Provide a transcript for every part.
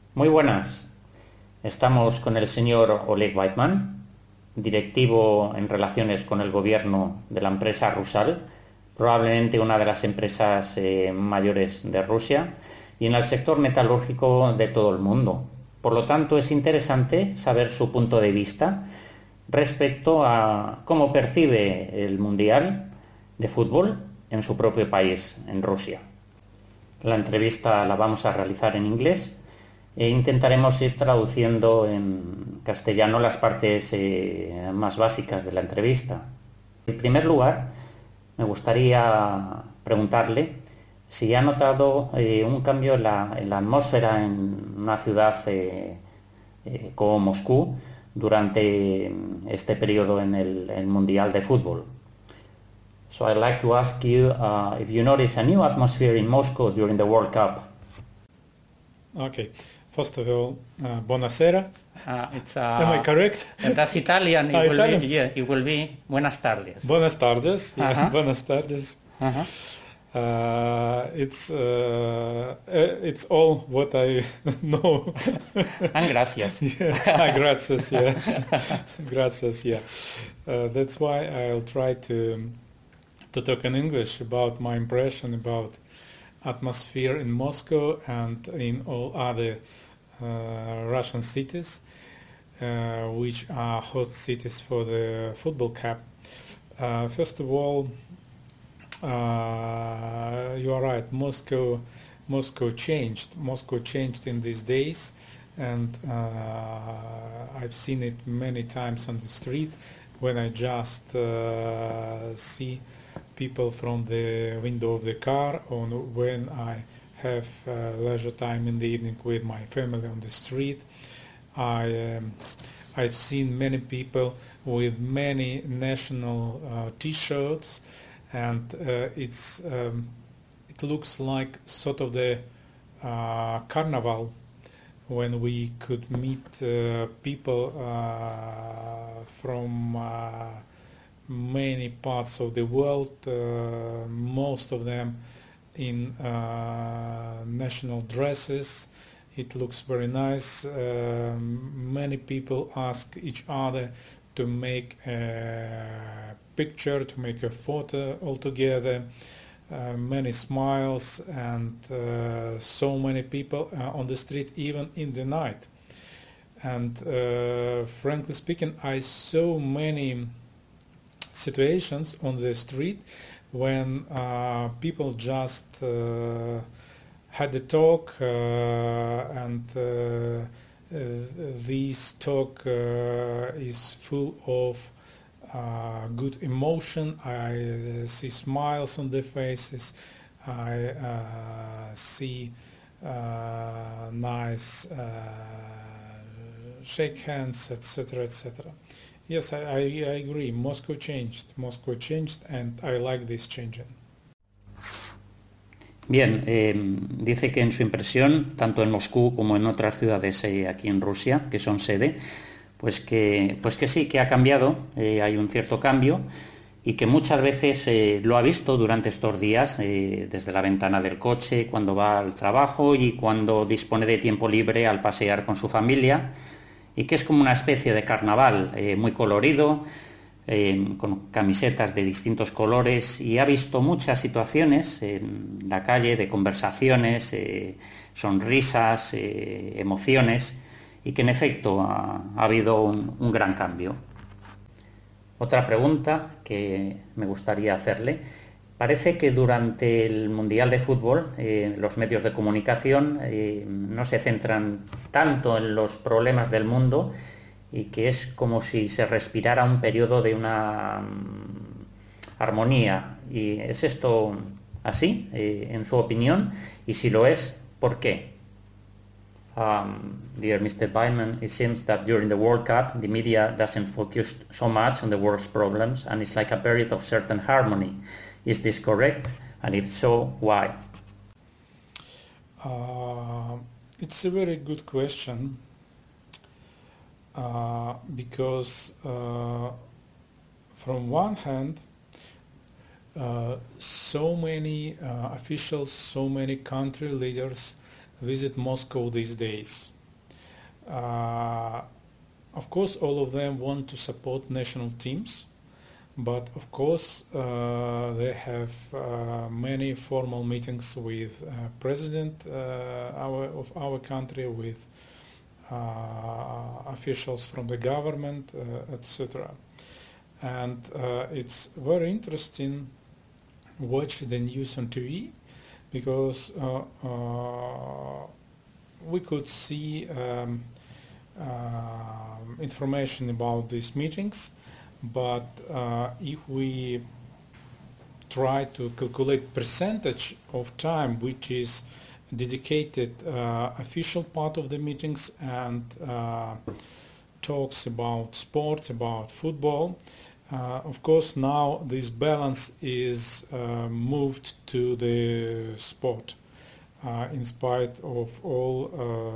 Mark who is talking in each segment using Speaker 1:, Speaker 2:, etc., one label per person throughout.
Speaker 1: Muy buenas. Estamos con el señor Oleg Weidman, directivo en relaciones con el gobierno de la empresa Rusal, probablemente una de las empresas mayores de Rusia y en el sector metalúrgico de todo el mundo. Por lo tanto, es interesante saber su punto de vista respecto a cómo percibe el Mundial de Fútbol en su propio país, en Rusia. La entrevista la vamos a realizar en inglés e intentaremos ir traduciendo en castellano las partes más básicas de la entrevista. En primer lugar, me gustaría preguntarle si ha notado un cambio en la atmósfera en una ciudad como Moscú durante este periodo en el Mundial de Fútbol. So I'd like to ask you if you notice a new atmosphere in Moscow during the World Cup.
Speaker 2: Okay. First of all, buonasera. Am I correct?
Speaker 1: That's Italian.
Speaker 2: Italian?
Speaker 1: It will be buenas tardes.
Speaker 2: Buenas tardes. Yeah,
Speaker 1: Uh-huh.
Speaker 2: buenas tardes. It's all what I know.
Speaker 1: And gracias.
Speaker 2: Yeah. Gracias. Yeah. Gracias. Yeah. That's why I'll try to talk in English about my impression about atmosphere in Moscow and in all other Russian cities, which are host cities for the football cup. First of all, you are right. Moscow changed. Moscow changed in these days, and I've seen it many times on the street when I just see people from the window of the car, or when I have leisure time in the evening with my family on the street. I've seen many people with many national T-shirts, and it looks like sort of the carnival when we could meet people from many parts of the world, most of them in national dresses. It looks very nice. Many people ask each other to make a picture, to make a photo all together. Many smiles and so many people on the street, even in the night. And frankly speaking, I saw many situations on the street when people just had a talk, and this talk is full of good emotion. I see smiles on their faces. I see nice shake hands, etc., etc. Yes, I agree. Moscow changed, and I like this changing.
Speaker 1: Bien, dice que en su impresión, tanto en Moscú como en otras ciudades aquí en Rusia, que son sede, pues que sí, que ha cambiado, hay un cierto cambio, y que muchas veces lo ha visto durante estos días, desde la ventana del coche, cuando va al trabajo y cuando dispone de tiempo libre al pasear con su familia, y que es como una especie de carnaval muy colorido, con camisetas de distintos colores, y ha visto muchas situaciones en la calle de conversaciones, sonrisas, emociones, y que en efecto ha habido un gran cambio. Otra pregunta que me gustaría hacerle: parece que durante el Mundial de Fútbol los medios de comunicación no se centran tanto en los problemas del mundo, y que es como si se respirara un periodo de una armonía. ¿Y es esto así, en su opinión? Y si lo es, ¿por qué? Dear Mr. Weidman, it seems that during the World Cup the media doesn't focus so much on the world's problems, and it's like a period of certain harmony. Is this correct? And if so, why?
Speaker 2: It's a very good question. Because from one hand, so many officials, so many country leaders visit Moscow these days. Of course, all of them want to support national teams, but of course they have many formal meetings with president of our country, with officials from the government, etc. And it's very interesting watch the news on TV, because we could see information about these meetings, but if we try to calculate percentage of time which is dedicated official part of the meetings and talks about sports, about football, of course now this balance is moved to the sport, in spite of all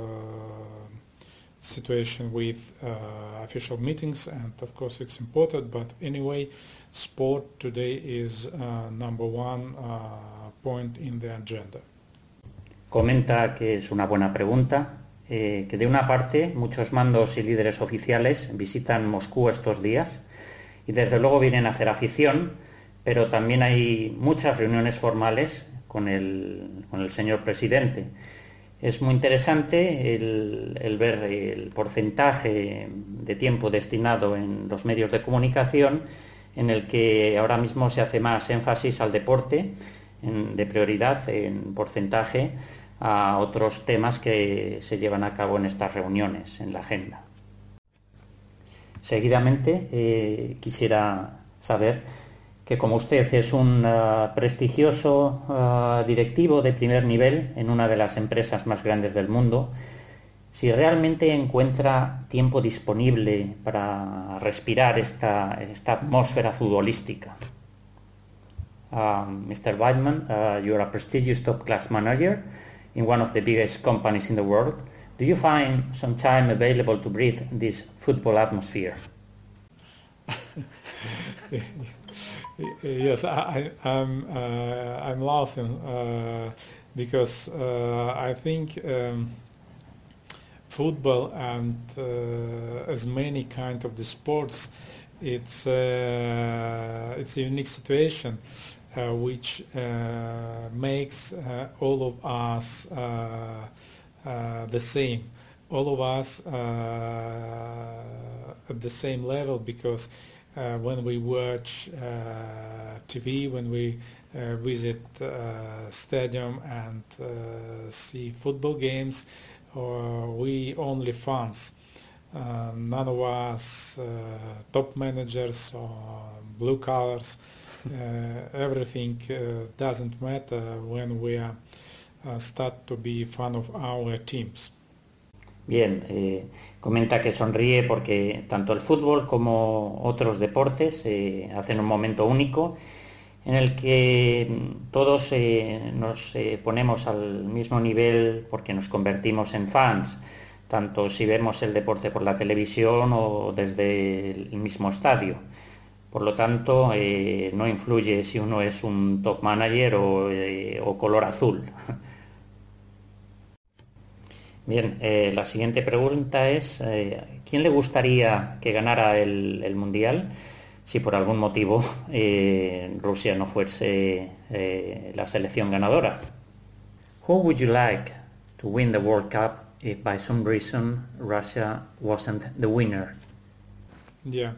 Speaker 2: situation with official meetings, and of course it's important, but anyway sport today is number one point in the agenda.
Speaker 1: Comenta que es una buena pregunta, que de una parte muchos mandos y líderes oficiales visitan Moscú estos días y desde luego vienen a hacer afición, pero también hay muchas reuniones formales con el señor presidente. Es muy interesante el ver el porcentaje de tiempo destinado en los medios de comunicación, en el que ahora mismo se hace más énfasis al deporte, de prioridad en porcentaje a otros temas que se llevan a cabo en estas reuniones, en la agenda. Seguidamente quisiera saber que, como usted es un prestigioso directivo de primer nivel en una de las empresas más grandes del mundo, si realmente encuentra tiempo disponible para respirar esta atmósfera futbolística. Mr. Weidman, you're a prestigious top-class manager in one of the biggest companies in the world. Do you find some time available to breathe this football atmosphere?
Speaker 2: Yes, I'm laughing because I think football and as many kind of the sports, it's a unique situation which makes all of us the same. All of us at the same level, because when we watch TV, when we visit stadium and see football games, we only fans. None of us top managers or blue collars. Everything doesn't matter when we start to be fan of our teams.
Speaker 1: Bien, comenta que sonríe porque tanto el fútbol como otros deportes hacen un momento único en el que todos nos ponemos al mismo nivel porque nos convertimos en fans, tanto si vemos el deporte por la televisión o desde el mismo estadio. Por lo tanto, no influye si uno es un top manager o color azul. Bien, la siguiente pregunta es, ¿quién le gustaría que ganara el Mundial si por algún motivo Rusia no fuese la selección ganadora? Who would you like to win the World Cup if by some reason Russia wasn't the winner?
Speaker 2: Yeah.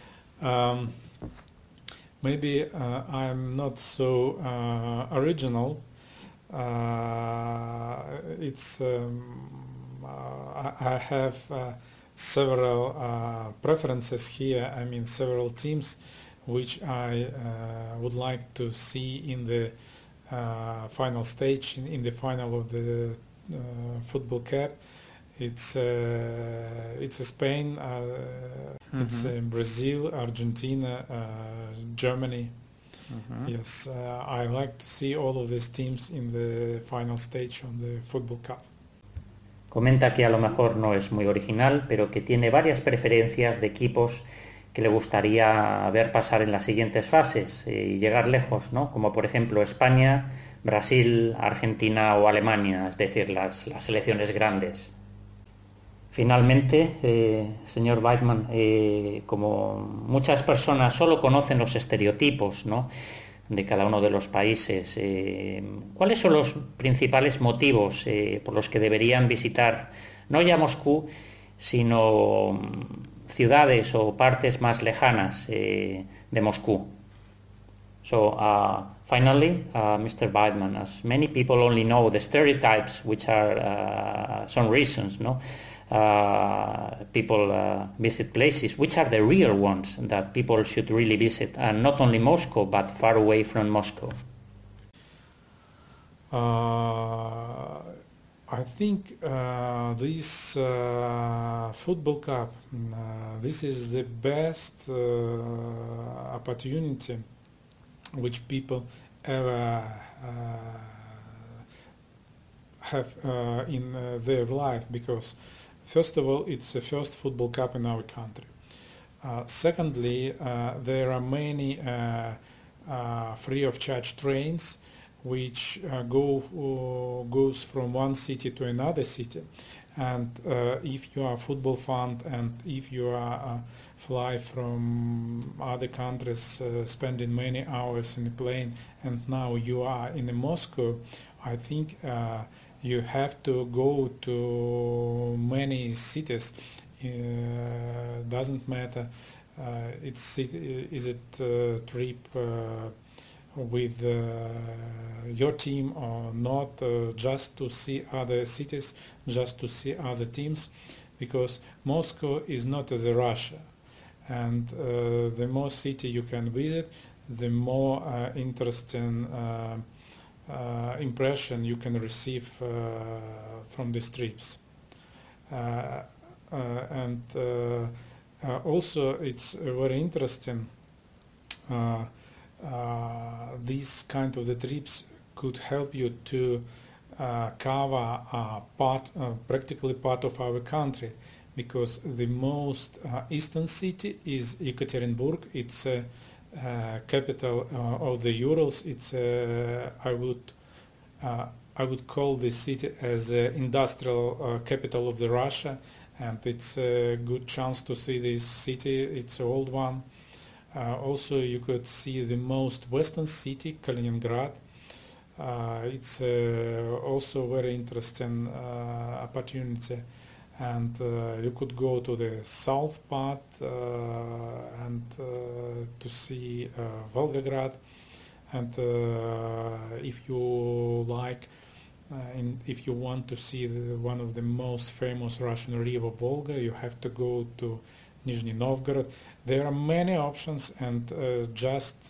Speaker 2: Maybe I'm not so original. I have several preferences here. I mean, several teams which I would like to see in the final stage, in the final of the football cup. It's Spain, it's Brazil, Argentina, Germany. Yes, I like to see all of these teams in the final stage on the football cup.
Speaker 1: Comenta que a lo mejor no es muy original, pero que tiene varias preferencias de equipos que le gustaría ver pasar en las siguientes fases y llegar lejos, ¿no? Como por ejemplo España, Brasil, Argentina o Alemania, es decir, las selecciones grandes. Finalmente, señor Weidmann, como muchas personas solo conocen los estereotipos, ¿no?, de cada uno de los países, ¿cuáles son los principales motivos por los que deberían visitar no ya Moscú, sino ciudades o partes más lejanas de Moscú? So, finally, Mr. Weidmann, as many people only know the stereotypes, which are some reasons, no? People visit places. Which are the real ones that people should really visit, and not only Moscow, but far away from Moscow?
Speaker 2: I think this football cup, this is the best opportunity which people ever have in their life, because first of all, it's the first football cup in our country. Secondly, there are many free of charge trains which goes from one city to another city, and if you are a football fan and if you are fly from other countries, spending many hours in a plane, and now you are in Moscow, I think you have to go to many cities. Doesn't matter is it a trip with your team or not, just to see other cities, just to see other teams, because Moscow is not as a Russia, and the more city you can visit, the more interesting impression you can receive from these trips. And also it's very interesting, these kind of the trips could help you to cover practically part of our country, because the most eastern city is Yekaterinburg. It's a capital of the Urals. It's I would call this city as industrial capital of the Russia, and it's a good chance to see this city. It's an old one. Also, you could see the most western city, Kaliningrad. It's also very interesting opportunity, and you could go to the south part and to see Volgograd, and if you like, and if you want to see one of the most famous Russian river, Volga, you have to go to Nizhny Novgorod. There are many options, and just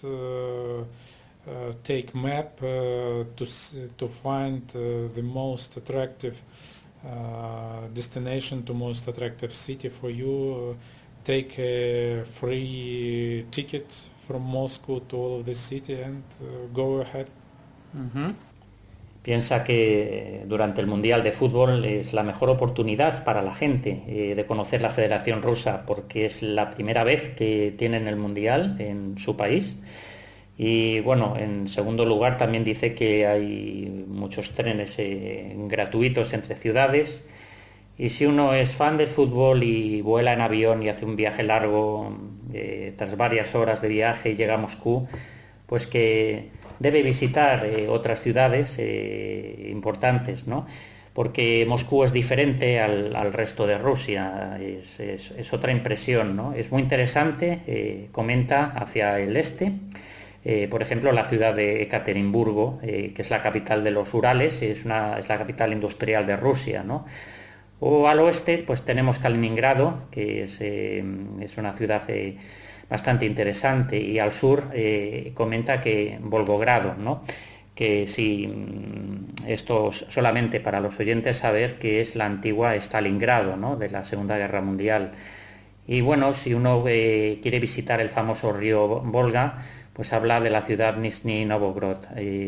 Speaker 2: take map to find the most attractive destination, to most attractive city for you. Take a free ticket from Moscow to all of the city and go ahead.
Speaker 1: Uh-huh. Piensa que durante el Mundial de Fútbol es la mejor oportunidad para la gente de conocer la Federación Rusa, porque es la primera vez que tienen el Mundial en su país. Y bueno, en segundo lugar también dice que hay muchos trenes gratuitos entre ciudades, y si uno es fan del fútbol y vuela en avión y hace un viaje largo, tras varias horas de viaje y llega a Moscú, pues que debe visitar otras ciudades importantes, ¿no? Porque Moscú es diferente al resto de Rusia, es otra impresión, ¿no? Es muy interesante, comenta, hacia el este. Por ejemplo, la ciudad de Ekaterimburgo, que es la capital de los Urales, es la capital industrial de Rusia, ¿no? O al oeste, pues tenemos Kaliningrado, que es una ciudad bastante interesante, y al sur comenta que Volgogrado, ¿no? Que si esto solamente para los oyentes saber que es la antigua Stalingrado, ¿no?, de la Segunda Guerra Mundial. Y bueno, si uno quiere visitar el famoso río Volga, pues habla de la ciudad Nizhny Novgorod.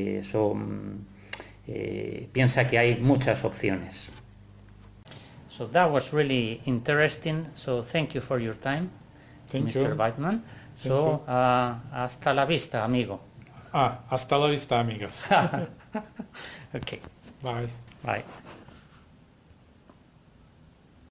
Speaker 1: Piensa que hay muchas opciones. So that was really interesting. So thank you for your time, Mr. Weidmann. So hasta la vista, amigo.
Speaker 2: Hasta la vista, amigo.
Speaker 1: Okay.
Speaker 2: Bye.
Speaker 1: Bye.